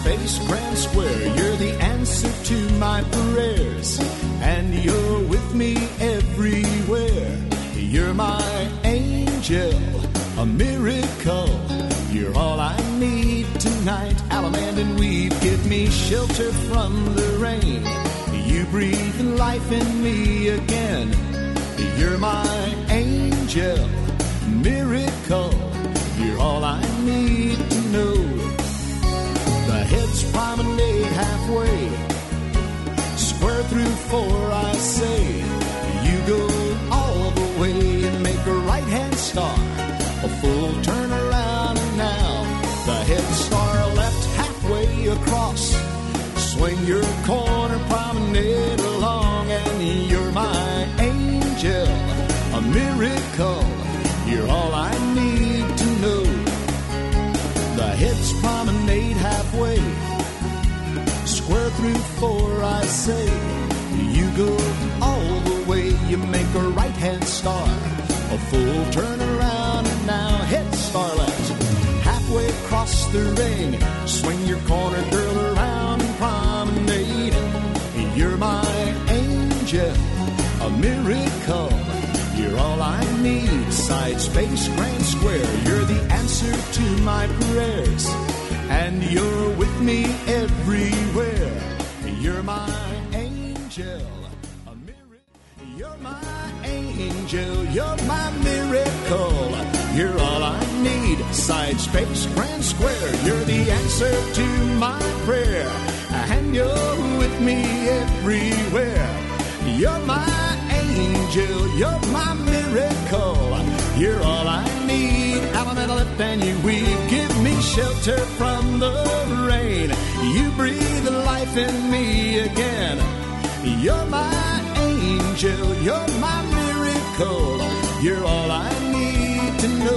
Space, Grand Square. You're the answer to my prayers, and you're with me everywhere. You're my angel, a miracle. You're all I need tonight. Alamand and Weave give me shelter from the rain. You breathe life in me again. You're my angel, miracle. You're all I need to know. The Heads promenade halfway, square through 4, I say. You go all the way and make a right-hand star, a full turnaround, and now the Head Star left halfway across. Swing your corner promenade along, and you're my angel, a miracle. You're all I need to know. The Heads promenade halfway, square through 4, I say. You go all the way, you make a right-hand star, a full turnaround, and now Head Star left halfway across the ring. Swing your corner, girl, around and promenade. You're my angel, a miracle. You're all I need. Side, Space, Grand Square. You're the answer to my prayers, and you're with me everywhere. You're my angel, a miracle. You're my angel, you're my miracle. You're all I need. Side, Space, Grand Square. You're the answer to my prayer, and you're with me everywhere. You're my angel, you're my miracle. You're all I need. Alamanda left and you weave, give me shelter from the rain. You breathe life in me again. You're my angel, you're my miracle. You're all I need to know.